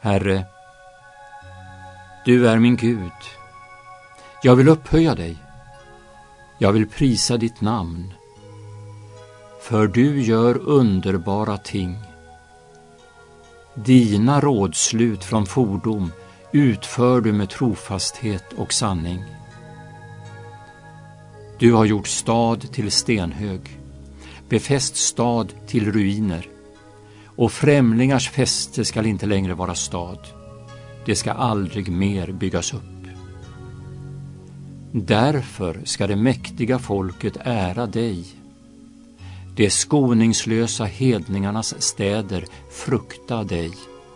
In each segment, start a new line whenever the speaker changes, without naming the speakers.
Herre, du är min Gud. Jag vill upphöja dig. Jag vill prisa ditt namn. För du gör underbara ting. Dina rådslut från fordom utför du med trofasthet och sanning. Du har gjort stad till stenhög, befäst stad till ruiner, och främlingars fäste skall inte längre vara stad. Det ska aldrig mer byggas upp. Därför ska det mäktiga folket ära dig. De skoningslösa hedningarnas städer frukta dig.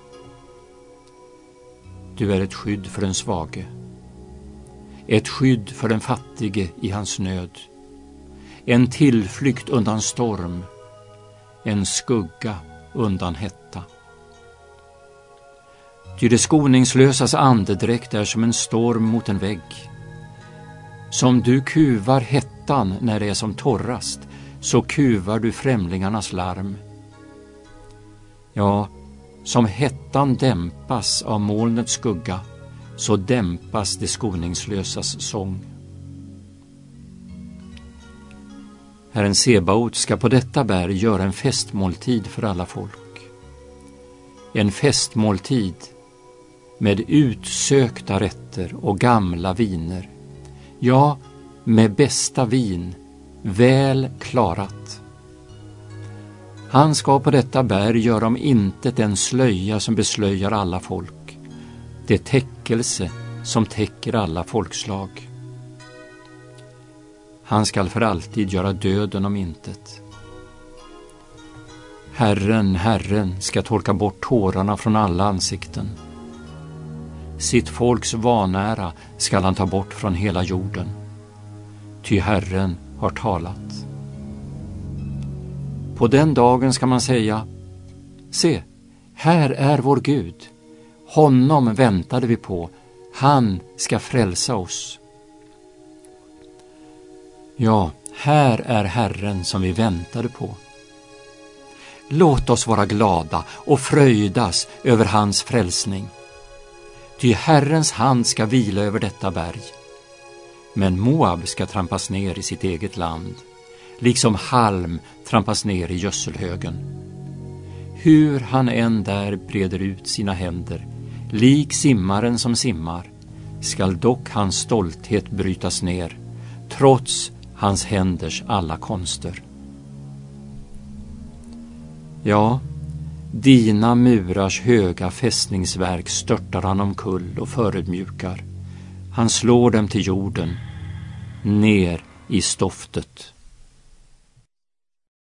Du är ett skydd för den svage, ett skydd för den fattige i hans nöd, en tillflykt undan storm, en skugga undan hetta. Ty det skoningslösas andedräkt är som en storm mot en vägg. Som du kuvar hettan när det är som torrast, så kuvar du främlingarnas larm. Ja, som hettan dämpas av molnets skugga, så dämpas det skoningslösas sång. Herren Sebaot ska på detta berg göra en festmåltid för alla folk. En festmåltid med utsökta rätter och gamla viner. Ja, med bästa vin, väl klarat. Han ska på detta berg göra om intet en slöja som beslöjar alla folk, det täckelse som täcker alla folkslag. Han skall för alltid göra döden om intet. Herren, Herren, ska torka bort tårarna från alla ansikten. Sitt folks vanära skall han ta bort från hela jorden. Ty Herren har talat. På den dagen ska man säga: se, här är vår Gud. Honom väntade vi på. Han ska frälsa oss. Ja, här är Herren som vi väntade på. Låt oss vara glada och fröjdas över hans frälsning. Ty Herrens hand ska vila över detta berg. Men Moab ska trampas ner i sitt eget land, liksom halm trampas ner i gödselhögen. Hur han än där breder ut sina händer, lik simmaren som simmar, skall dock hans stolthet brytas ner, trots hans händers alla konster. Ja, dina murars höga fästningsverk störtar han omkull och förödmjukar. Han slår dem till jorden, ner i stoftet.